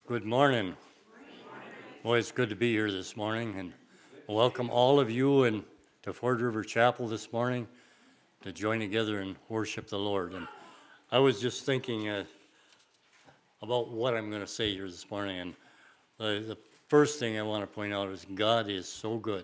Good morning. Boy, it's good to be here this morning and welcome all of you and to Ford River Chapel this morning to join together and worship the Lord. And I was just thinking about what I'm going to say here this morning. And the first thing I want to point out is God is so good.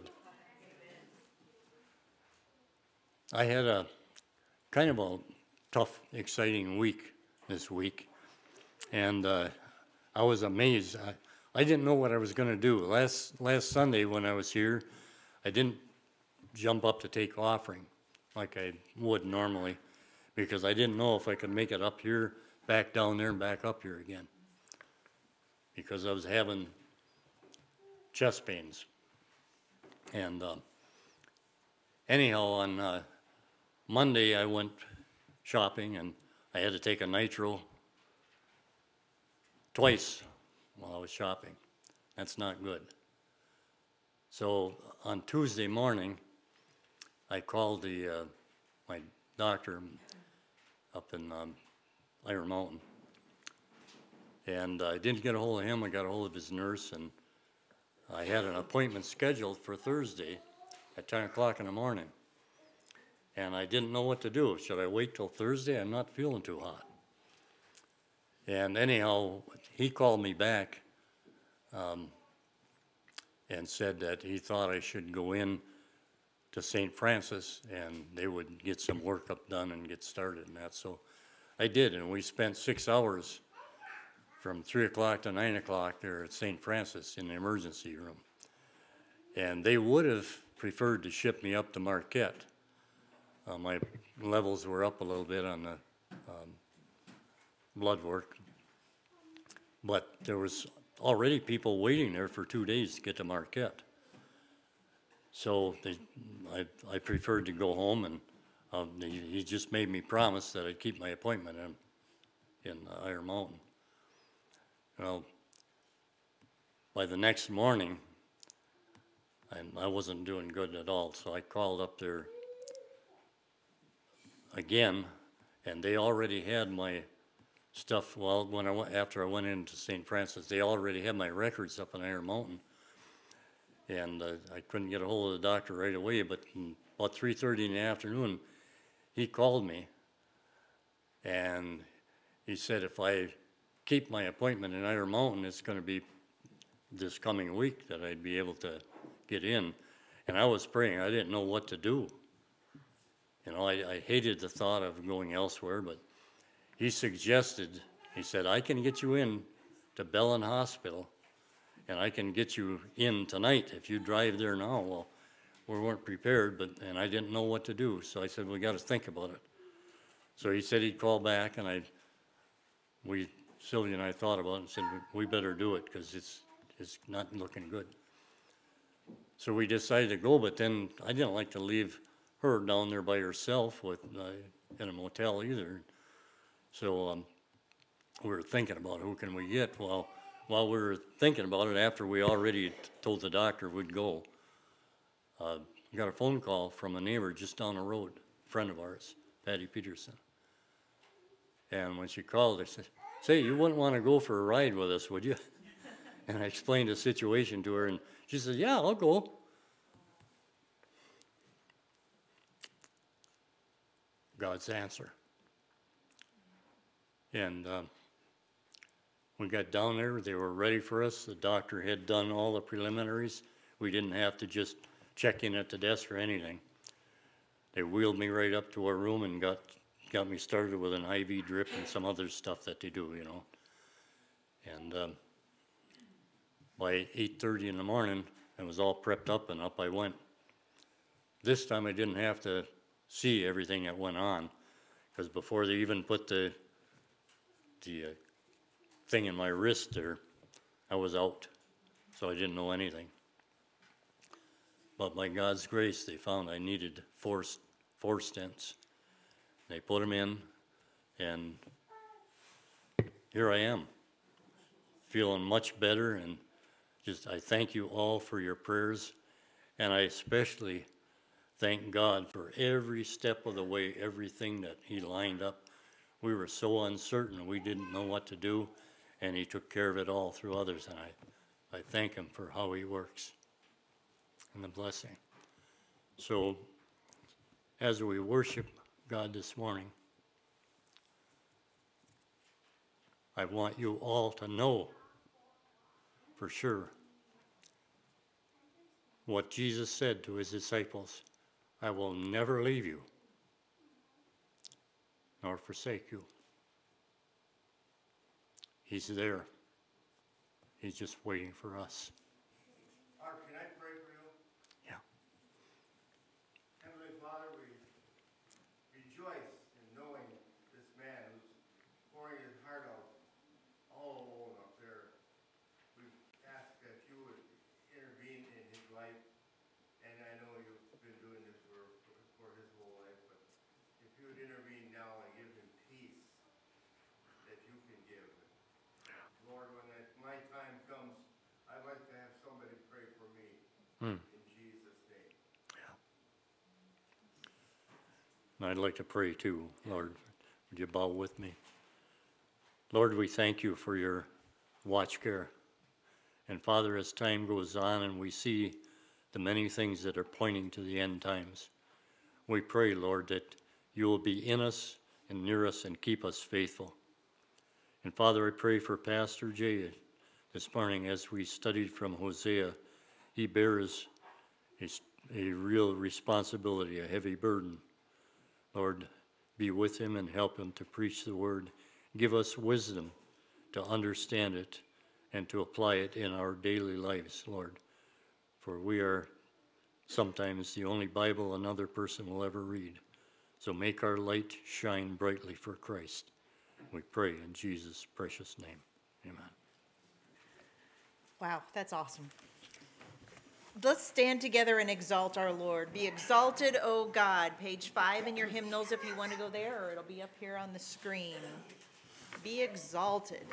I had a kind of a tough, exciting week this week. And I was amazed. I didn't know what I was going to do. Last Sunday when I was here, I didn't jump up to take offering like I would normally because I didn't know if I could make it up here, back down there, and back up here again because I was having chest pains. And anyhow, on Monday I went shopping and I had to take a nitro twice while I was shopping. That's not good. So on Tuesday morning, I called my doctor up in Iron Mountain, and I didn't get a hold of him. I got a hold of his nurse, and I had an appointment scheduled for Thursday at 10 o'clock in the morning, and I didn't know what to do. Should I wait till Thursday? I'm not feeling too hot. And anyhow, he called me back and said that he thought I should go in to St. Francis and they would get some work up done and get started and that. So I did, and we spent 6 hours from 3 o'clock to 9 o'clock there at St. Francis in the emergency room. And they would have preferred to ship me up to Marquette. My levels were up a little bit on the blood work, but there was already people waiting there for 2 days to get to Marquette. So I preferred to go home, and he just made me promise that I'd keep my appointment in Iron Mountain. Well, by the next morning, I wasn't doing good at all, so I called up there again, and they already had my stuff. Well, after I went into St. Francis, they already had my records up in Iron Mountain. And I couldn't get a hold of the doctor right away, but about 3:30 in the afternoon, he called me, and he said if I keep my appointment in Iron Mountain, it's going to be this coming week that I'd be able to get in. And I was praying. I didn't know what to do. You know, I hated the thought of going elsewhere, but he suggested, he said, I can get you in to Bellin Hospital, and I can get you in tonight if you drive there now. Well, we weren't prepared, and I didn't know what to do. So I said, we got to think about it. So he said he'd call back, and Sylvia and I thought about it and said, we better do it because it's not looking good. So we decided to go, but then I didn't like to leave her down there by herself in a motel either. So we were thinking about who can we get. Well, while we were thinking about it, after we already told the doctor we'd go, we got a phone call from a neighbor just down the road, a friend of ours, Patty Peterson. And when she called, I said, say, you wouldn't want to go for a ride with us, would you? And I explained the situation to her, and she said, yeah, I'll go. God's answer. And we got down there, they were ready for us. The doctor had done all the preliminaries. We didn't have to just check in at the desk or anything. They wheeled me right up to our room and got me started with an IV drip and some other stuff that they do, you know. And by 8:30 in the morning, I was all prepped up and up I went. This time I didn't have to see everything that went on, because before they even put the thing in my wrist there, I was out, so I didn't know anything. But by God's grace, they found I needed four stents. They put them in, and here I am, feeling much better, and I thank you all for your prayers, and I especially thank God for every step of the way, everything that he lined up. We were so uncertain, we didn't know what to do, and he took care of it all through others, and I thank him for how he works and the blessing. So as we worship God this morning, I want you all to know for sure what Jesus said to his disciples: I will never leave you nor forsake you. He's there. He's just waiting for us. Art, can I pray for you? Yeah. Heavenly Father, we rejoice in knowing this man who's pouring his heart out all alone up there. We ask that you would intervene in his life, and I know you've been doing this for his whole life, but if you would intervene now and give him peace that you can give. Lord, when my time comes, I'd like to have somebody pray for me. In Jesus' name. And I'd like to pray too, Lord. Would you bow with me? Lord, we thank you for your watch care. And Father, as time goes on and we see the many things that are pointing to the end times, we pray, Lord, that you will be in us and near us and keep us faithful. And Father, I pray for Pastor Jay this morning as we studied from Hosea. He bears a real responsibility, a heavy burden. Lord, be with him and help him to preach the word. Give us wisdom to understand it and to apply it in our daily lives, Lord. For we are sometimes the only Bible another person will ever read. So make our light shine brightly for Christ. We pray in Jesus' precious name. Amen. Wow, that's awesome. Let's stand together and exalt our Lord. Be exalted, O God. Page 5 in your hymnals if you want to go there, or it'll be up here on the screen. Be exalted.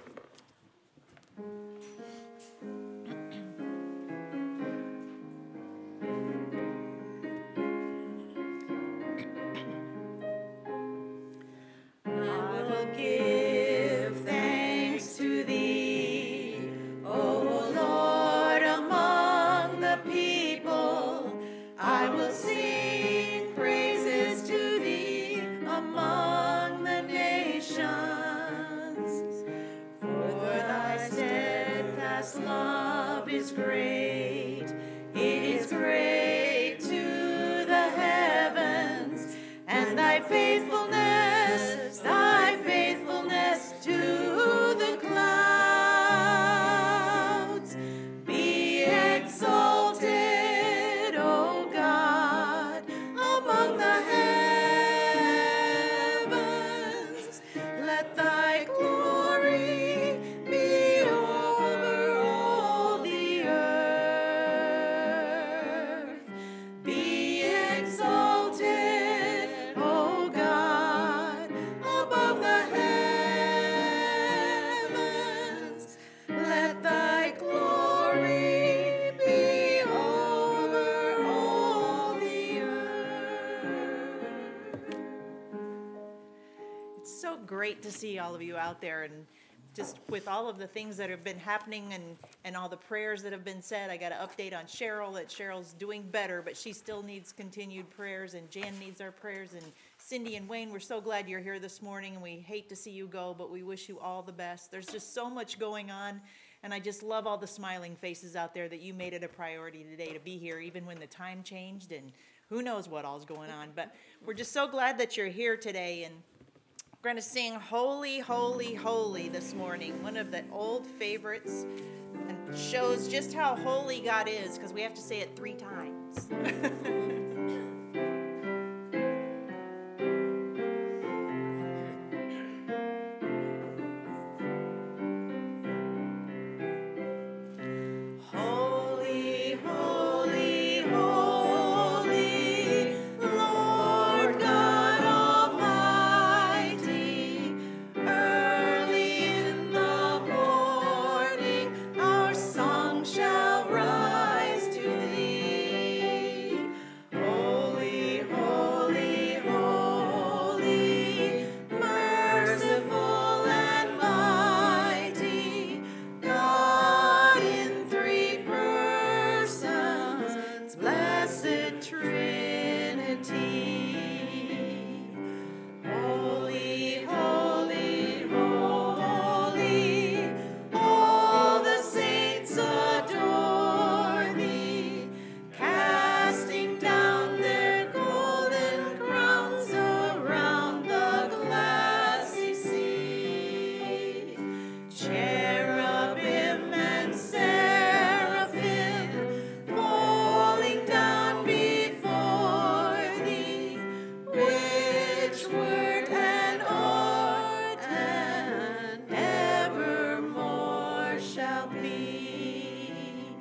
I will give thanks to thee, O Lord, among the people. I will sing praises to thee among the nations. For thy steadfast love is great. It is great to the heavens, and thy faithfulness to the clouds. Be exalted, O God, among the heavens. Let thy glory be over all the earth. Be exalted, O God, above the heavens. Let thy glory be over all the earth. It's so great to see all of you out there, and just with all of the things that have been happening and all the prayers that have been said. I got an update on Cheryl that Cheryl's doing better, but she still needs continued prayers, and Jan needs our prayers, and Cindy and Wayne, we're so glad you're here this morning, and we hate to see you go, but we wish you all the best. There's just so much going on, and I just love all the smiling faces out there that you made it a priority today to be here, even when the time changed, and who knows what all's going on. But we're just so glad that you're here today, and we're going to sing Holy, Holy, Holy this morning, one of the old favorites, and shows just how holy God is, because we have to say it 3 times. Holy, holy, holy, Lord God Almighty. Early in the morning our song shall rise to thee. be.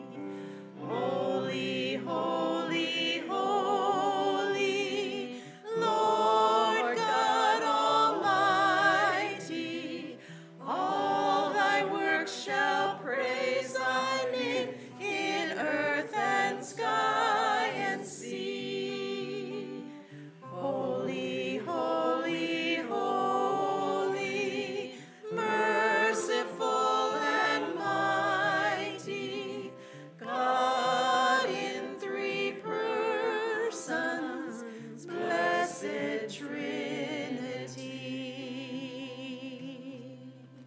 Holy, holy, holy, Lord God Almighty, all thy works shall praise thy name in earth and sky and sea. Holy, holy, holy, merciful and mighty, God in three persons, blessed Trinity.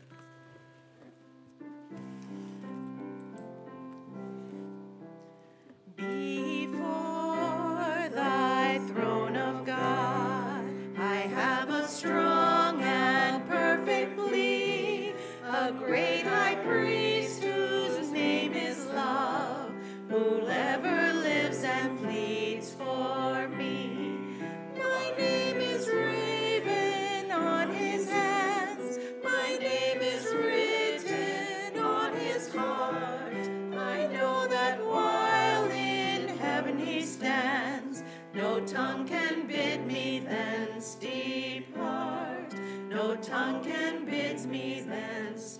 Before thy throne of God, I have a strong and perfect plea, a great high priest whose name is love, who ever lives and pleads for me. My name is graven on his hands, my name is written on his heart. I know that while in heaven he stands, no tongue can bid me thence depart. No tongue can bid me thence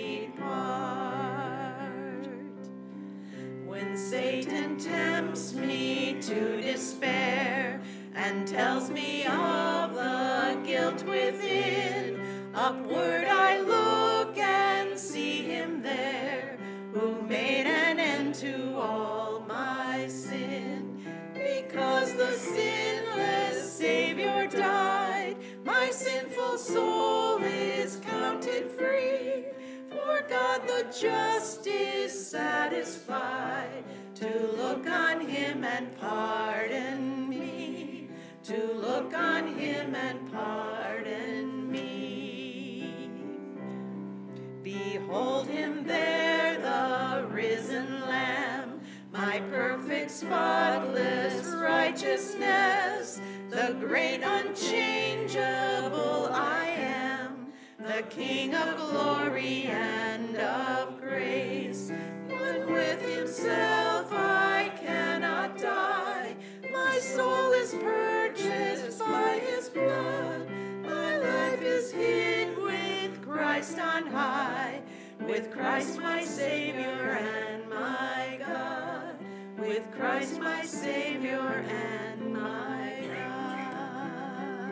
depart. When Satan tempts me to despair and tells me of the guilt within, upward I look and see him there, who made an end to all my sin. Because the sinless Savior died, my sinful soul is counted free. For God the just is satisfied to look on him and pardon me, to look on him and pardon me. Behold him there, the risen Lamb, my perfect, spotless righteousness, the great unchangeable I am, the King of glory and of grace. One with himself I cannot die, my soul is purchased by his blood, my life is hid with Christ on high, with Christ my Savior and my God, with Christ my Savior and my God.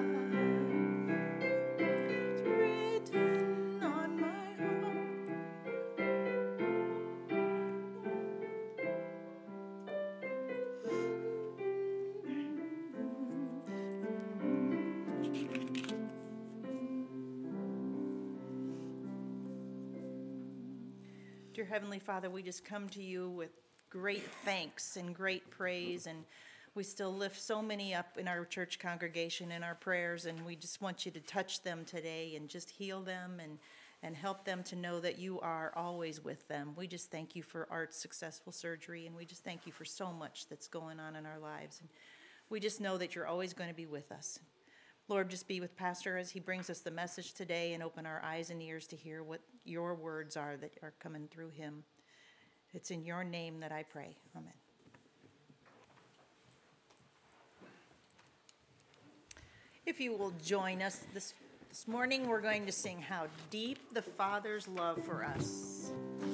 It's written on my heart. Dear Heavenly Father, we just come to you with great thanks and great praise, and we still lift so many up in our church congregation in our prayers, and we just want you to touch them today and just heal them and help them to know that you are always with them. We just thank you for Art's successful surgery, and we just thank you for so much that's going on in our lives. And we just know that you're always going to be with us. Lord, just be with Pastor as he brings us the message today and open our eyes and ears to hear what your words are that are coming through him. It's in your name that I pray. Amen. If you will join us this morning, we're going to sing How Deep the Father's Love for Us.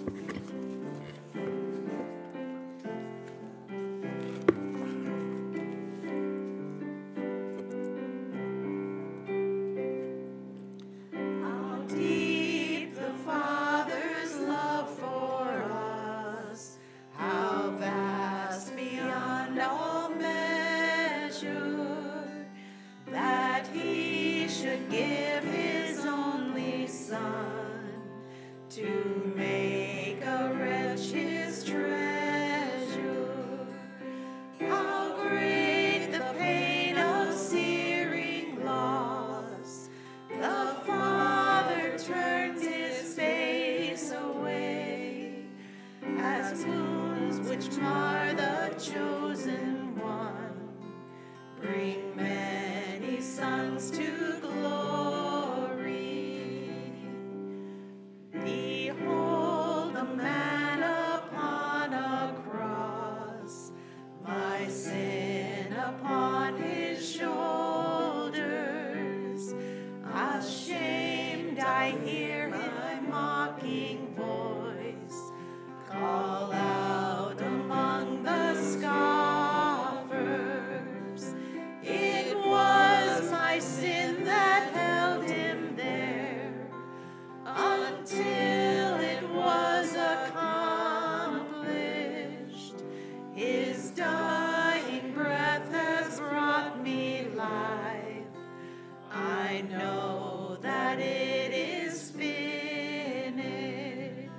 Give his only Son to make a wretch his treasure. How great the pain of searing loss! The Father turns his face away, as wounds which mar the chosen one bring many sons to glory. Behold the man sin upon his shoulders. Ashamed, I hear my mocking voice call out among the scoffers. It was my sin that held him there until it was accomplished. His dying breath has brought me life. I know that it is finished.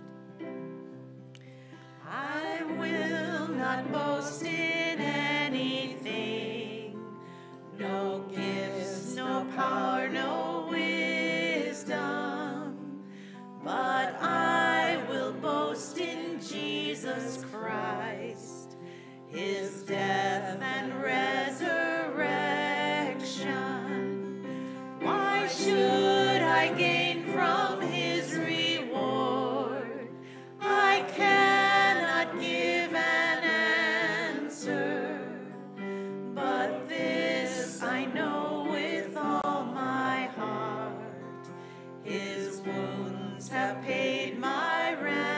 I will not boast in anything, no gifts, no power, no wisdom, but I will boast in Jesus Christ, his death and resurrection. Why should I gain from his reward? I cannot give an answer, but this I know with all my heart. His wounds have paid my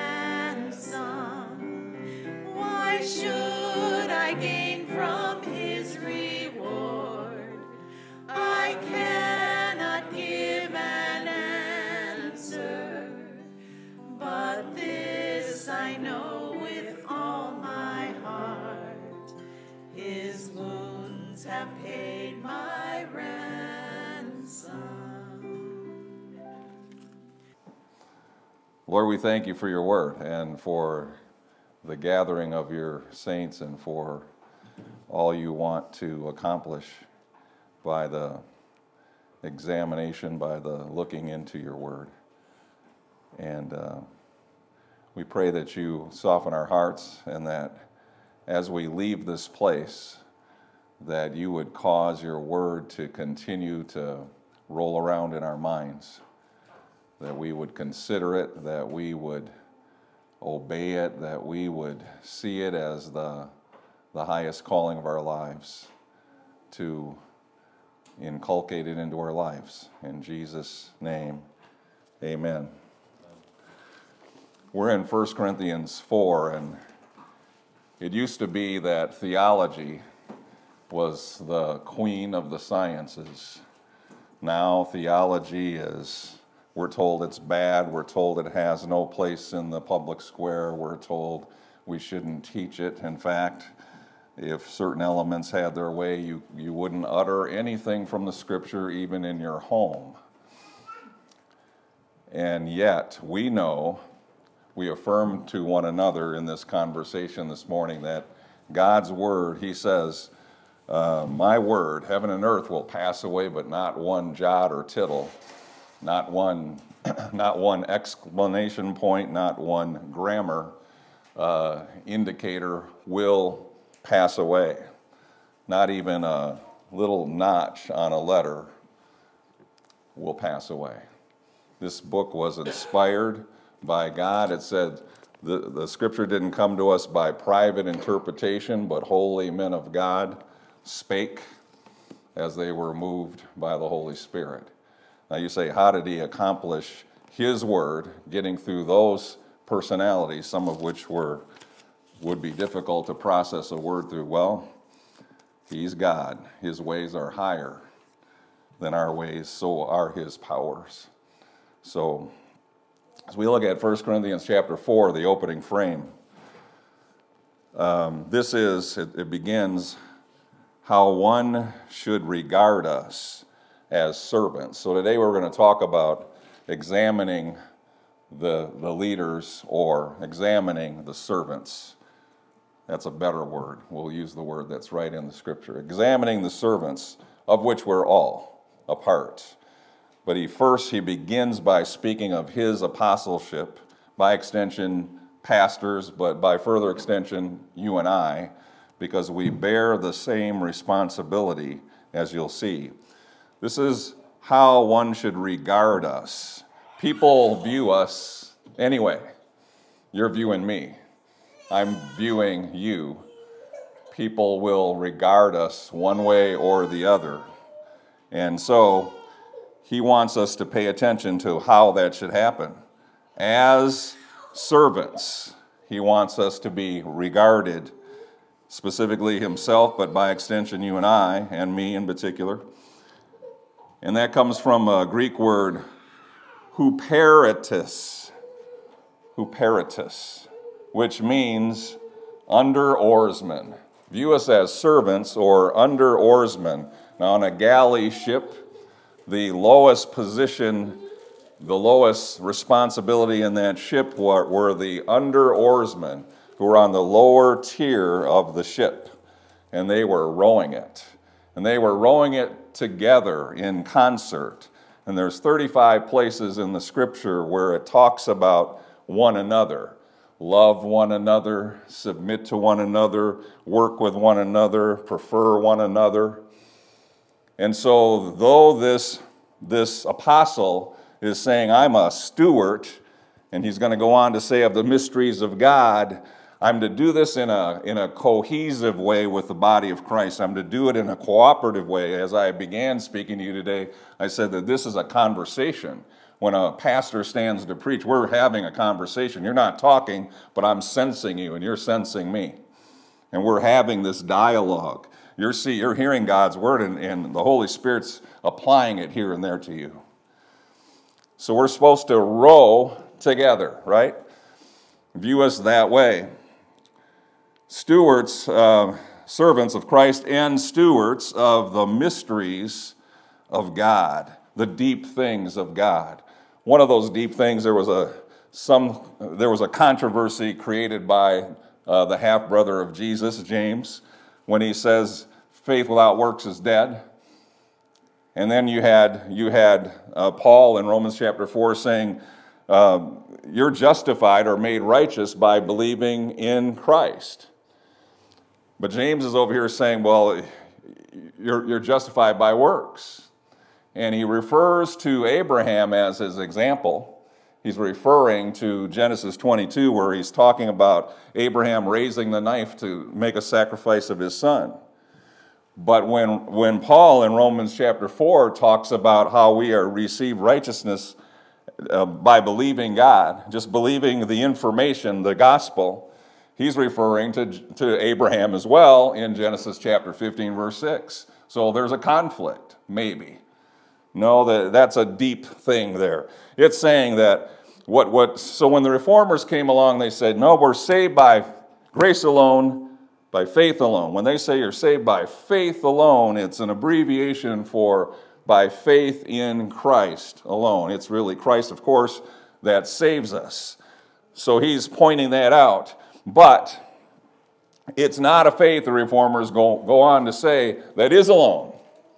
ransom. Why should I gain from his reward? I cannot give an answer, but this I know with all my heart. His wounds have paid my ransom. Lord, we thank you for your word and for the gathering of your saints and for all you want to accomplish by the examination, by the looking into your word. And we pray that you soften our hearts and that as we leave this place, that you would cause your word to continue to roll around in our minds, that we would consider it, that we would obey it, that we would see it as the highest calling of our lives, to inculcate it into our lives. In Jesus' name, amen. We're in 1 Corinthians 4, and it used to be that theology was the queen of the sciences. Now theology is, we're told it's bad, we're told it has no place in the public square, we're told we shouldn't teach it. In fact, if certain elements had their way, you wouldn't utter anything from the scripture even in your home. And yet, we know, we affirm to one another in this conversation this morning that God's word, he says, my word, heaven and earth will pass away, but not one jot or tittle, not one exclamation point, not one grammar indicator will pass away. Not even a little notch on a letter will pass away. This book was inspired by God. It said the scripture didn't come to us by private interpretation, but holy men of God spake as they were moved by the Holy Spirit. Now you say, how did he accomplish his word, getting through those personalities, some of which would be difficult to process a word through? Well, he's God. His ways are higher than our ways, so are his powers. So as we look at 1 Corinthians chapter 4, the opening frame, it begins how one should regard us as servants. So today we're going to talk about examining the leaders or examining the servants. That's a better word. We'll use the word that's right in the scripture. Examining the servants, of which we're all a part. But he begins by speaking of his apostleship, by extension, pastors, but by further extension, you and I, because we bear the same responsibility, as you'll see. This is how one should regard us. People view us anyway. You're viewing me. I'm viewing you. people will regard us one way or the other. And so he wants us to pay attention to how that should happen. As servants, he wants us to be regarded, specifically himself, but by extension you and I, and me in particular. And that comes from a Greek word, huperetis, which means under oarsmen. View us as servants or under oarsmen. Now, on a galley ship, the lowest position, the lowest responsibility in that ship were the under oarsmen, who were on the lower tier of the ship, and they were rowing it. And they were rowing it together in concert. And there's 35 places in the scripture where it talks about one another. Love one another, submit to one another, work with one another, prefer one another. And so though this apostle is saying, I'm a steward, and he's going to go on to say of the mysteries of God, I'm to do this in a cohesive way with the body of Christ. I'm to do it in a cooperative way. As I began speaking to you today, I said that this is a conversation. When a pastor stands to preach, we're having a conversation. You're not talking, but I'm sensing you, and you're sensing me. And we're having this dialogue. You're hearing God's word, and the Holy Spirit's applying it here and there to you. So we're supposed to row together, right? View us that way. Stewards, servants of Christ, and stewards of the mysteries of God, the deep things of God. One of those deep things, there was a controversy created by the half-brother of Jesus, James, when he says faith without works is dead. And then you had Paul in Romans chapter 4 saying, you're justified or made righteous by believing in Christ. But James is over here saying, well, you're justified by works. And he refers to Abraham as his example. He's referring to Genesis 22, where he's talking about Abraham raising the knife to make a sacrifice of his son. But when Paul in Romans chapter 4 talks about how we are receive righteousness by believing God, just believing the information, the gospel, he's referring to Abraham as well in Genesis chapter 15, verse 6. So there's a conflict, maybe. No, that's a deep thing there. It's saying that so when the reformers came along, they said, no, we're saved by grace alone, by faith alone. When they say you're saved by faith alone, it's an abbreviation for by faith in Christ alone. It's really Christ, of course, that saves us. So he's pointing that out. But it's not a faith, the reformers go on to say, that is alone,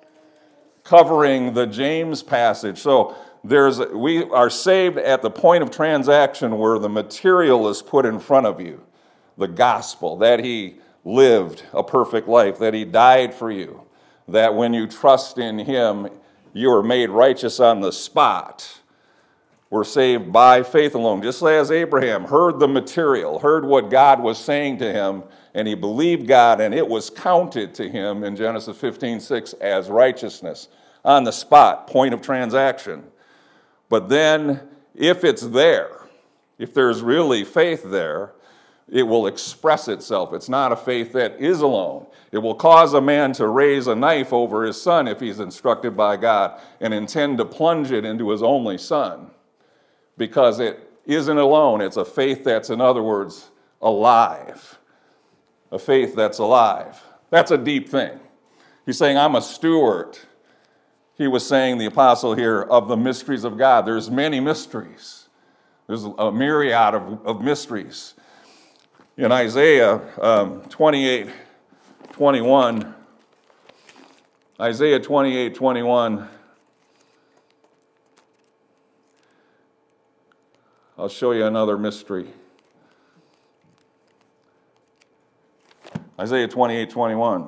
covering the James passage. So we are saved at the point of transaction where the material is put in front of you, the gospel, that he lived a perfect life, that he died for you, that when you trust in him, you are made righteous on the spot. We're saved by faith alone, just as Abraham heard the material, heard what God was saying to him, and he believed God, and it was counted to him in Genesis 15:6 as righteousness on the spot, point of transaction. But then, if it's there, if there's really faith there, it will express itself. It's not a faith that is alone. It will cause a man to raise a knife over his son if he's instructed by God and intend to plunge it into his only son. Because it isn't alone. It's a faith that's, in other words, alive. A faith that's alive. That's a deep thing. He's saying, I'm a steward. He was saying, the apostle here, of the mysteries of God. There's many mysteries. There's a myriad of mysteries. In Isaiah 28:21, Isaiah 28:21, I'll show you another mystery. Isaiah 28:21.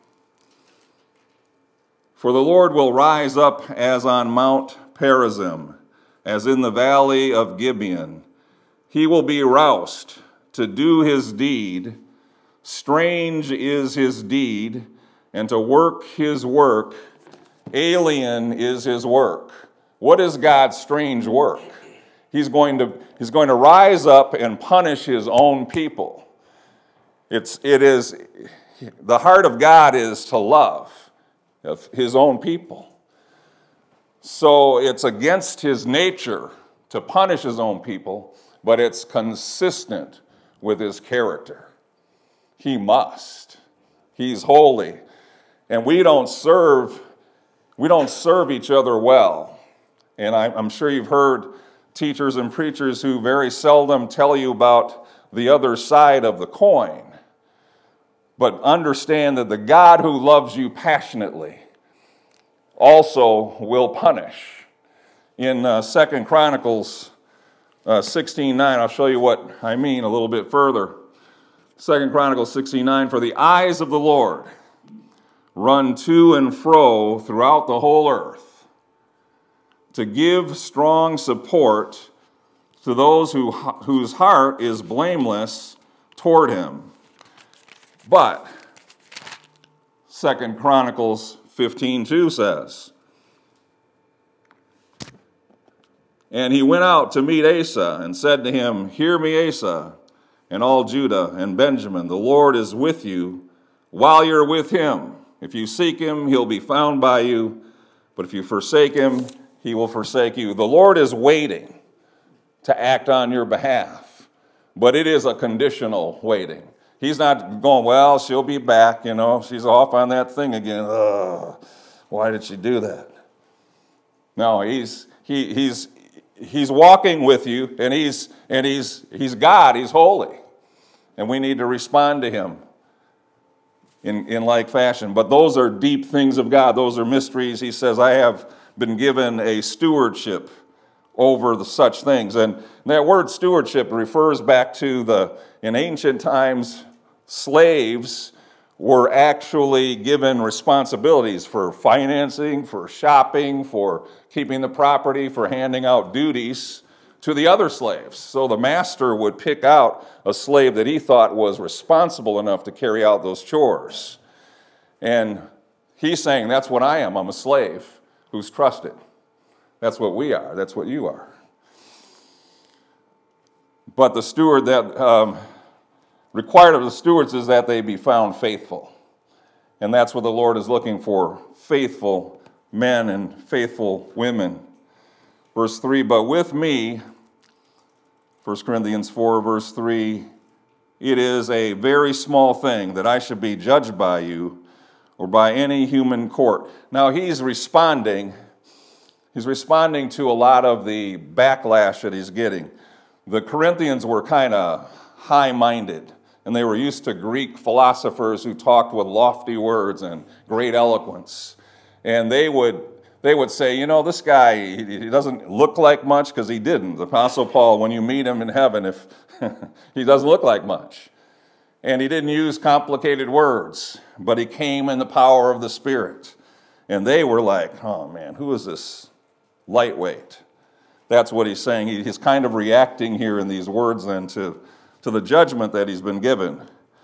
For the Lord will rise up as on Mount Perazim, as in the valley of Gibeon. He will be roused to do his deed, Strange is his deed, and to work his work, alien is his work. What is God's strange work? He's going to rise up and punish his own people. It is the heart of God is to love his own people. So it's against his nature to punish his own people, but it's consistent with his character. He must. He's holy. And we don't serve each other well. And I'm sure you've heard teachers and preachers who very seldom tell you about the other side of the coin. But understand that the God who loves you passionately also will punish. In 2 Chronicles 16:9, I'll show you what I mean a little bit further. 2 Chronicles 16:9, for the eyes of the Lord run to and fro throughout the whole earth, to give strong support to those whose heart is blameless toward him. But 2 Chronicles 15:2 says, and he went out to meet Asa and said to him, hear me, Asa, and all Judah and Benjamin, the Lord is with you while you're with him. If you seek him, he'll be found by you. But if you forsake him, he will forsake you. The Lord is waiting to act on your behalf. But it is a conditional waiting. He's not going, well, she'll be back, she's off on that thing again. Ugh, why did she do that? No, he's walking with you, and he's God, he's holy. And we need to respond to him in like fashion. But those are deep things of God. Those are mysteries. He says, I have been given a stewardship over such things. And that word stewardship refers back to in ancient times, slaves were actually given responsibilities for financing, for shopping, for keeping the property, for handing out duties to the other slaves. So the master would pick out a slave that he thought was responsible enough to carry out those chores. And he's saying, that's what I am. I'm a slave who's trusted. That's what we are. That's what you are. But the steward that required of the stewards is that they be found faithful. And that's what the Lord is looking for, faithful men and faithful women. Verse 3, but with me, 1 Corinthians 4, verse 3, it is a very small thing that I should be judged by you or by any human court. Now he's responding to a lot of the backlash that he's getting. The Corinthians were kind of high-minded, and they were used to Greek philosophers who talked with lofty words and great eloquence. And they would say, this guy, he doesn't look like much, because he didn't. The Apostle Paul, when you meet him in heaven, if he doesn't look like much. And he didn't use complicated words, but he came in the power of the Spirit. And they were like, oh man, who is this lightweight? That's what he's saying. He's kind of reacting here in these words then to the judgment that he's been given.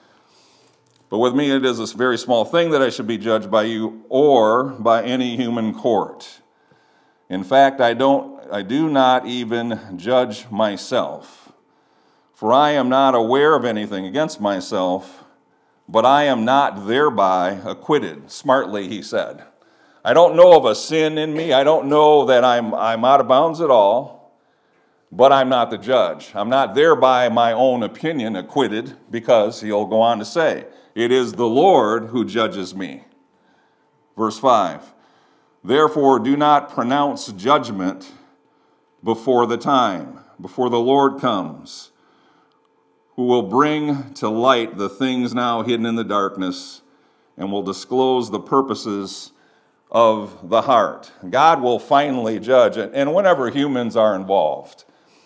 But with me it is this very small thing that I should be judged by you or by any human court. In fact, I do not even judge myself, for I am not aware of anything against myself, but I am not thereby acquitted. Smartly, he said. I don't know of a sin in me. I don't know that I'm out of bounds at all, but I'm not the judge. I'm not thereby my own opinion acquitted, because he'll go on to say, it is the Lord who judges me. Verse 5, therefore do not pronounce judgment before the time, before the Lord comes, who will bring to light the things now hidden in the darkness and will disclose the purposes of the heart. God will finally judge, and whenever humans are involved,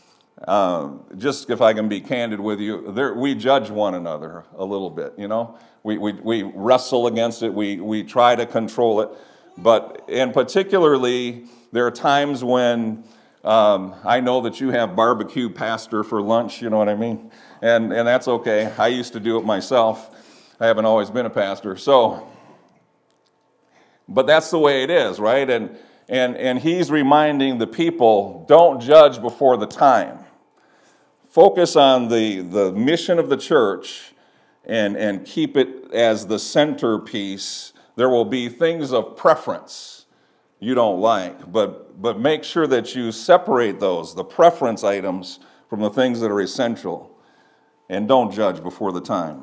just if I can be candid with you, we judge one another a little bit, We wrestle against it, we try to control it, and particularly there are times when I know that you have barbecue pastor for lunch, you know what I mean? And that's okay. I used to do it myself. I haven't always been a pastor, so, but that's the way it is, right? And he's reminding the people, don't judge before the time. Focus on the mission of the church and keep it as the centerpiece. There will be things of preference you don't like, but make sure that you separate those, the preference items, from the things that are essential, and don't judge before the time.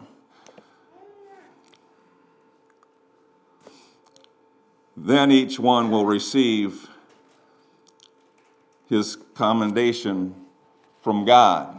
Then each one will receive his commendation from God.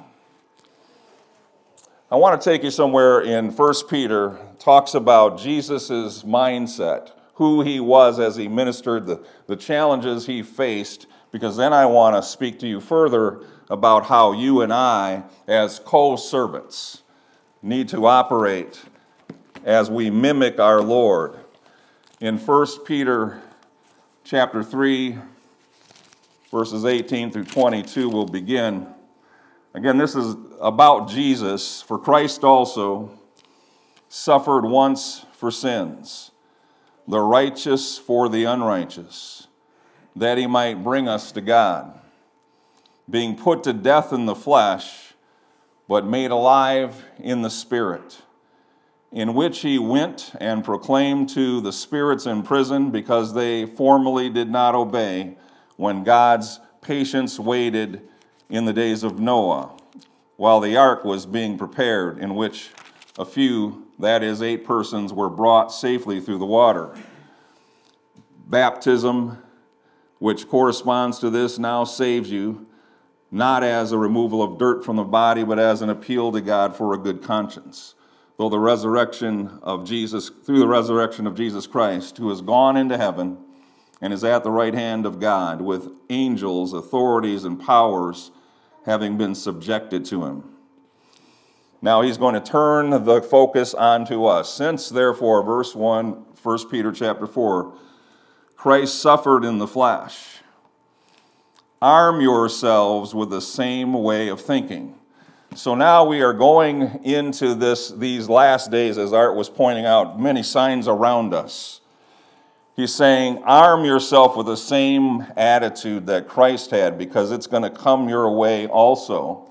I want to take you somewhere in 1 Peter, talks about Jesus' mindset, who he was as he ministered, the challenges he faced, because then I want to speak to you further about how you and I, as co-servants, need to operate as we mimic our Lord. In 1 Peter chapter 3, verses 18 through 22, we'll begin. Again, this is about Jesus. For Christ also suffered once for sins, the righteous for the unrighteous, that he might bring us to God, being put to death in the flesh, but made alive in the Spirit, in which he went and proclaimed to the spirits in prison, because they formerly did not obey, when God's patience waited in the days of Noah, while the ark was being prepared, in which a few, that is 8 persons, were brought safely through the water. Baptism, which corresponds to this, now saves you, not as a removal of dirt from the body, but as an appeal to God for a good conscience. Through the resurrection of Jesus Christ, who has gone into heaven and is at the right hand of God, with angels, authorities, and powers having been subjected to him. Now he's going to turn the focus onto us. Since, therefore, verse 1, 1 Peter chapter 4, Christ suffered in the flesh, arm yourselves with the same way of thinking. So now we are going into these last days, as Art was pointing out, many signs around us. He's saying, arm yourself with the same attitude that Christ had, because it's going to come your way also.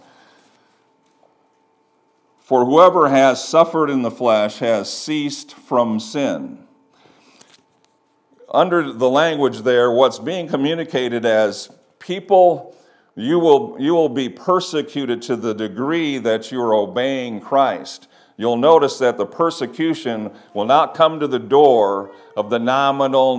For whoever has suffered in the flesh has ceased from sin. Under the language there, what's being communicated as people, you will be persecuted to the degree that you're obeying Christ. You'll notice that the persecution will not come to the door of the nominal,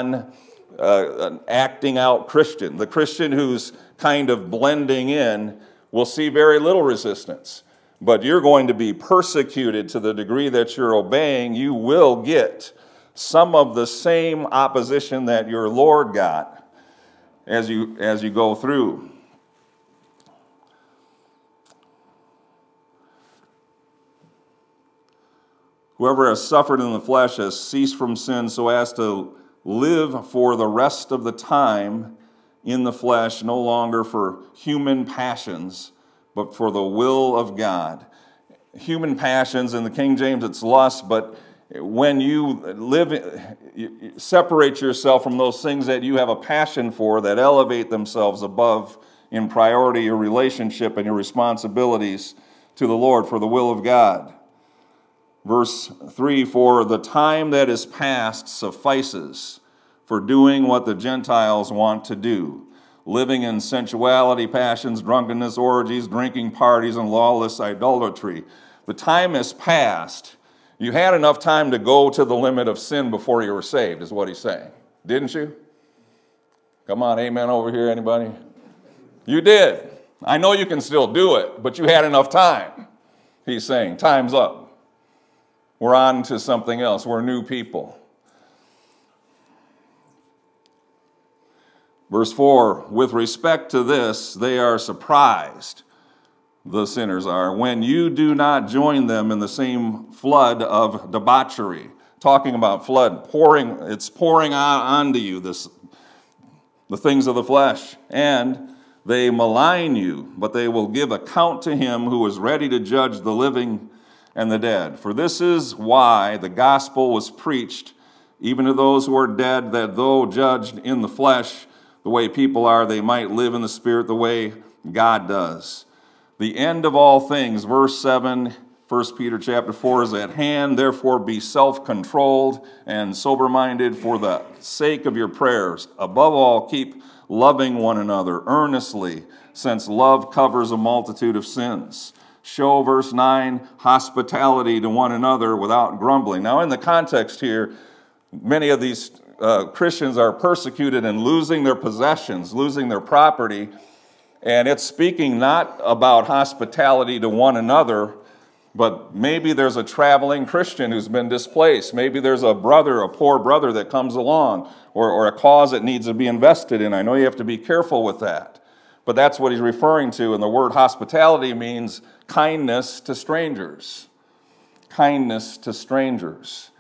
acting out Christian. The Christian who's kind of blending in will see very little resistance. But you're going to be persecuted to the degree that you're obeying. You will get some of the same opposition that your Lord got as you go through. Whoever has suffered in the flesh has ceased from sin, so as to live for the rest of the time in the flesh, no longer for human passions, but for the will of God. Human passions, in the King James it's lust, but when you separate yourself from those things that you have a passion for, that elevate themselves above in priority your relationship and your responsibilities to the Lord for the will of God. Verse 3, for the time that is past suffices for doing what the Gentiles want to do, living in sensuality, passions, drunkenness, orgies, drinking parties, and lawless idolatry. The time is past. You had enough time to go to the limit of sin before you were saved, is what he's saying. Didn't you? Come on, amen over here, anybody? You did. I know you can still do it, but you had enough time. He's saying, time's up. We're on to something else. We're new people. Verse 4, with respect to this, they are surprised, the sinners are, when you do not join them in the same flood of debauchery. Talking about flood, it's pouring onto you, the things of the flesh. And they malign you, but they will give account to him who is ready to judge the living and the dead. For this is why the gospel was preached, even to those who are dead, that though judged in the flesh, the way people are, they might live in the spirit the way God does. The end of all things, verse 7, 1 Peter chapter 4, is at hand. Therefore be self-controlled and sober-minded for the sake of your prayers. Above all, keep loving one another earnestly, since love covers a multitude of sins. Show, verse 9, hospitality to one another without grumbling. Now, in the context here, many of these Christians are persecuted and losing their possessions, losing their property, and it's speaking not about hospitality to one another, but maybe there's a traveling Christian who's been displaced. Maybe there's a brother, a poor brother that comes along, or a cause that needs to be invested in. I know you have to be careful with that, but that's what he's referring to, and the word hospitality means kindness to strangers. Kindness to strangers.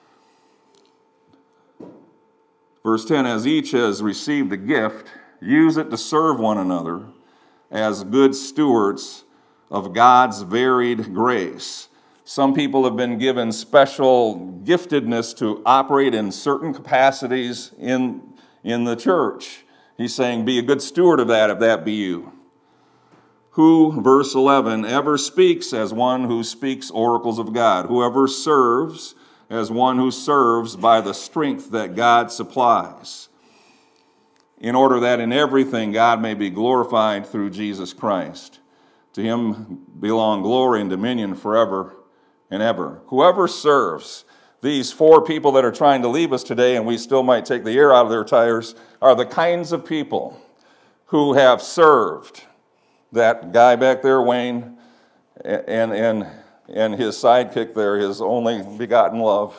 Verse 10, as each has received a gift, use it to serve one another as good stewards of God's varied grace. Some people have been given special giftedness to operate in certain capacities in the church. He's saying, be a good steward of that, if that be you. Who, verse 11, ever speaks as one who speaks oracles of God. Whoever serves as one who serves by the strength that God supplies, in order that in everything God may be glorified through Jesus Christ. To him belong glory and dominion forever and ever. Whoever serves, these four people that are trying to leave us today, and we still might take the air out of their tires, are the kinds of people who have served. That guy back there, Wayne, and his sidekick there, his only begotten love,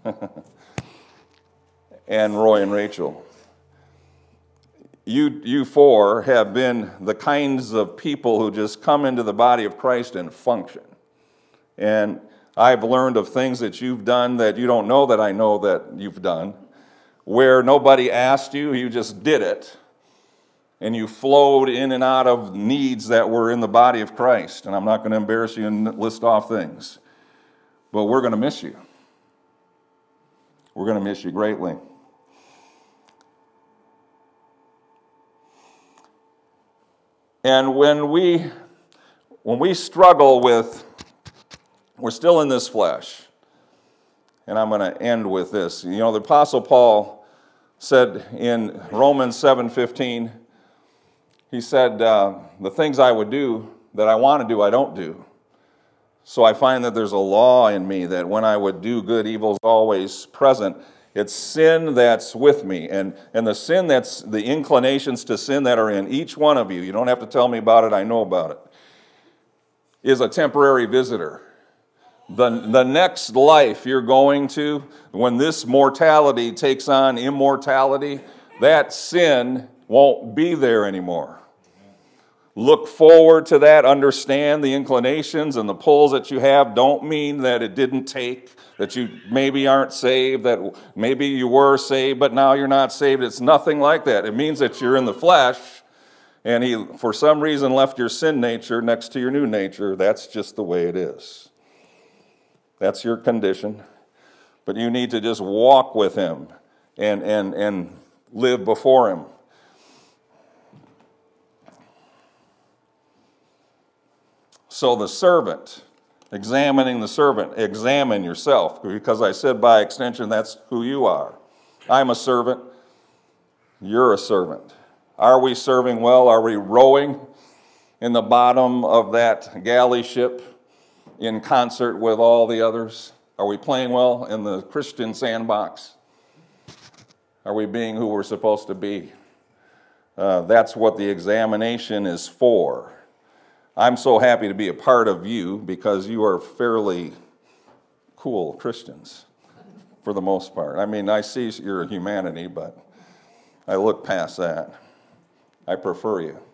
and Roy and Rachel. You four have been the kinds of people who just come into the body of Christ and function. And I've learned of things that you've done that you don't know that I know that you've done, where nobody asked you, you just did it. And you flowed in and out of needs that were in the body of Christ. And I'm not going to embarrass you and list off things. But we're going to miss you. We're going to miss you greatly. And when we struggle with, we're still in this flesh. And I'm going to end with this. You know, the Apostle Paul said in Romans 7:15, he said, the things I would do that I want to do, I don't do. So I find that there's a law in me that when I would do good, evil's always present. It's sin that's with me. And the sin that's the inclinations to sin that are in each one of you, you don't have to tell me about it, I know about it, is a temporary visitor. The next life you're going to, when this mortality takes on immortality, that sin won't be there anymore. Look forward to that. Understand the inclinations and the pulls that you have don't mean that it didn't take, that you maybe aren't saved, that maybe you were saved, but now you're not saved. It's nothing like that. It means that you're in the flesh, and he, for some reason, left your sin nature next to your new nature. That's just the way it is. That's your condition. But you need to just walk with him and live before him. So the servant, examining the servant, examine yourself, because I said by extension that's who you are. I'm a servant. You're a servant. Are we serving well? Are we rowing in the bottom of that galley ship in concert with all the others? Are we playing well in the Christian sandbox? Are we being who we're supposed to be? That's what the examination is for. I'm so happy to be a part of you because you are fairly cool Christians for the most part. I mean, I see your humanity, but I look past that. I prefer you.